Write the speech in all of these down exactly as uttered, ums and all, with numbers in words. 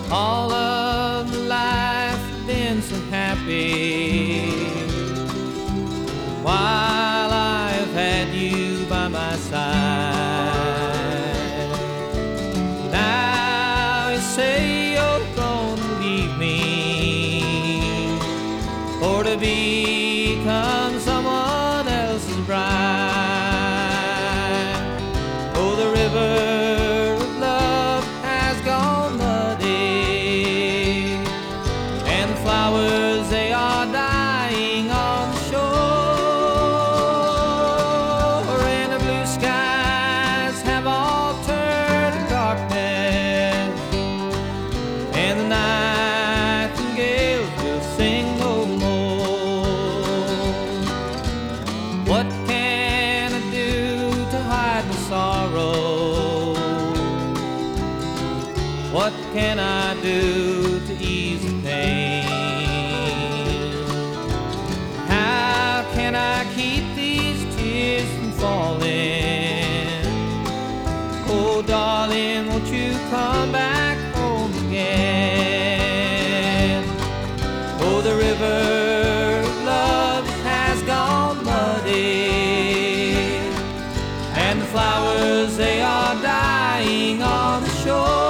All of my life has been so happy while I've had you by my side. Now you say you're gonna leave me or to become someone else's bride. Oh, the river flowers, they are dying on the shore, and the blue skies have all turned to darkness, and the nightingales will sing no more. What can I do to hide my sorrow? What can I do to ease the pain? How can I keep these tears from falling? Oh, darling, won't you come back home again? Oh, the river of love has gone muddy, and the flowers, they are dying on the shore.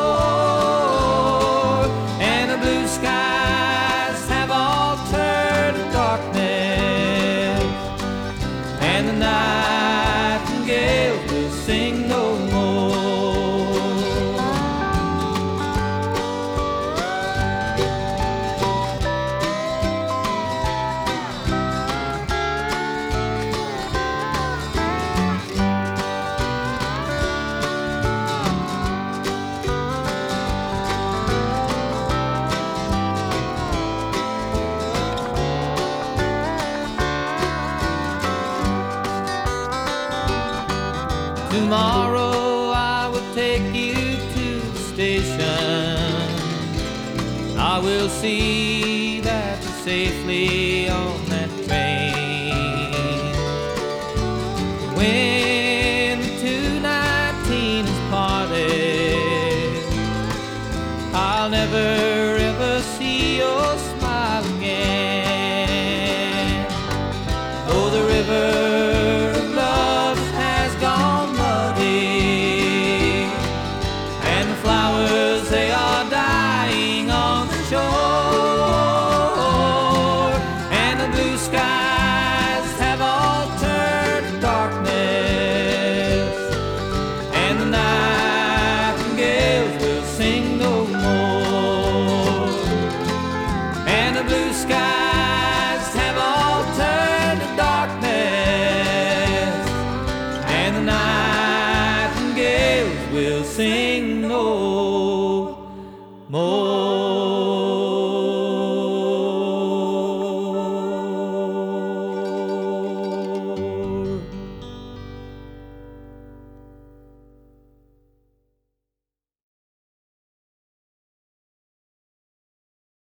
Skies have all turned to darkness, and the nightingale will sing no more. Tomorrow I will take you to the station. I will see that you're safely on that train. When the two nineteen is parted, I'll never ever see your smile again. Oh, the river they are dying on the shore, and the blue skies have all turned to darkness, and the nightingales will sing no more. And the blue skies have all turned to darkness, and the nightingales will sing no more.